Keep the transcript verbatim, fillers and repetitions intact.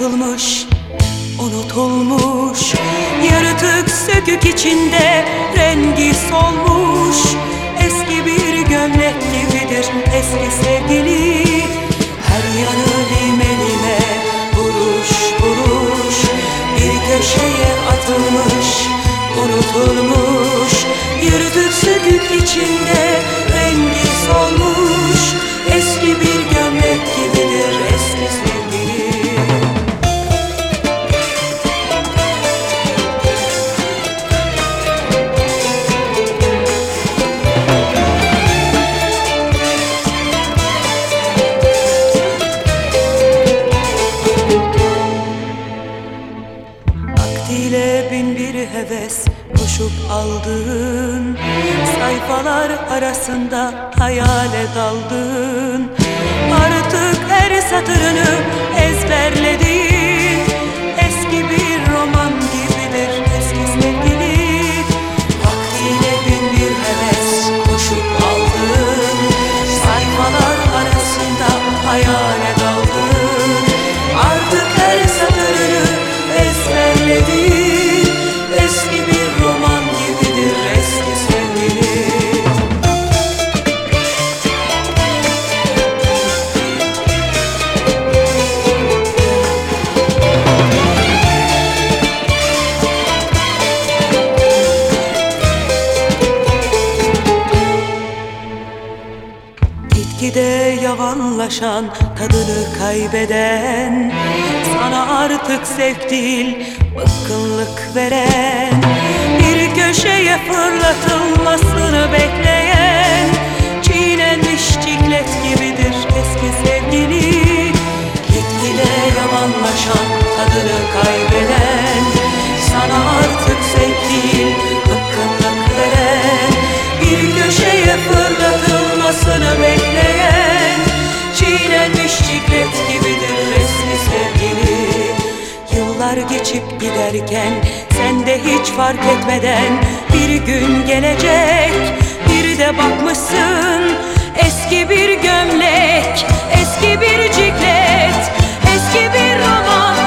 atılmış, unutulmuş, yırtık sökük içinde rengi solmuş. Eski bir gömlek gibidir eski sevgili, her yanı lime lime, buruş buruş, bir köşeye atılmış, unutulmuş, yırtık sökük içinde rengi solmuş. Eski bir gömlek gibidir eski sevgili. Vaktiyle bin bir heves koşup aldın, sayfalar arasında hayale daldın. Artık her satırını ezberledin, eski bir roman gibidir eski sevgili. Vaktiyle bin bir heves koşup aldın, sayfalar arasında hayale daldın. Artık her satırını ezberledin, eski bir roman gibidir eski sevgili. Gitgide yavanlaşan, tadını kaybeden, sana artık zevk değil bıkkınlık veren, bir köşeye fırlatılmasını bekleyen, çiğnenmiş ciklet gibidir eski sevgili. Gitgide yavanlaşan, tadını kaybeden, sana artık zevk değil bıkkınlık veren, bir köşeye fırlatılmasını bekleyen, çiğnenmiş ciklet gibidir eski sevgili. Yıllar geçip giderken sen de hiç fark etmeden, bir gün gelecek, bir de bakmışsın eski bir gömlek, eski bir ciklet, eski bir roman